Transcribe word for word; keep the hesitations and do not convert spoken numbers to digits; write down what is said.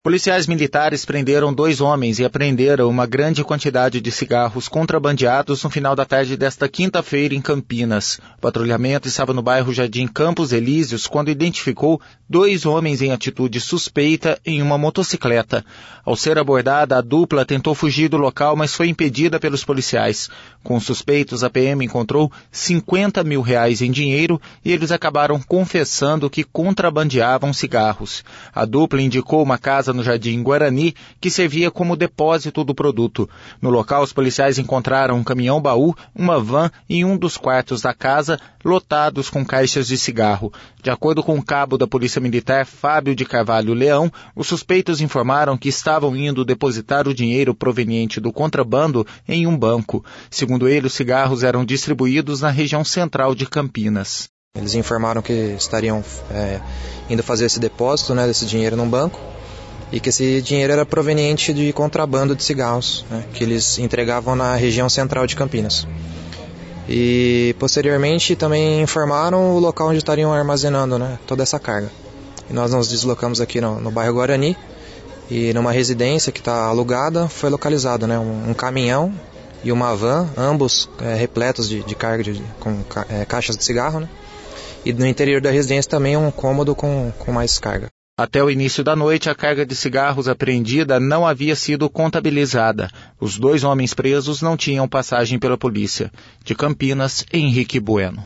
Policiais militares prenderam dois homens e apreenderam uma grande quantidade de cigarros contrabandeados no final da tarde desta quinta-feira em Campinas. O patrulhamento estava no bairro Jardim Campos Elíseos quando identificou dois homens em atitude suspeita em uma motocicleta. Ao ser abordada, a dupla tentou fugir do local, mas foi impedida pelos policiais. Com os suspeitos, a P M encontrou cinquenta mil reais em dinheiro e eles acabaram confessando que contrabandeavam cigarros. A dupla indicou uma casa no Jardim Guarani, que servia como depósito do produto. No local, os policiais encontraram um caminhão-baú, uma van e um dos quartos da casa lotados com caixas de cigarro. De acordo com o cabo da Polícia Militar, Fábio de Carvalho Leão, os suspeitos informaram que estavam indo depositar o dinheiro proveniente do contrabando em um banco. Segundo ele, os cigarros eram distribuídos na região central de Campinas. Eles informaram que estariam é, indo fazer esse depósito, né, desse dinheiro num banco, e que esse dinheiro era proveniente de contrabando de cigarros, né, que eles entregavam na região central de Campinas. E posteriormente também informaram o local onde estariam armazenando, né, toda essa carga. E nós nos deslocamos aqui no, no bairro Guarani, e numa residência que está alugada foi localizado, né, um, um caminhão e uma van, ambos é, repletos de, de carga de, com ca, é, caixas de cigarro, né, e no interior da residência também um cômodo com, com mais carga. Até o início da noite, a carga de cigarros apreendida não havia sido contabilizada. Os dois homens presos não tinham passagem pela polícia. De Campinas, Henrique Bueno.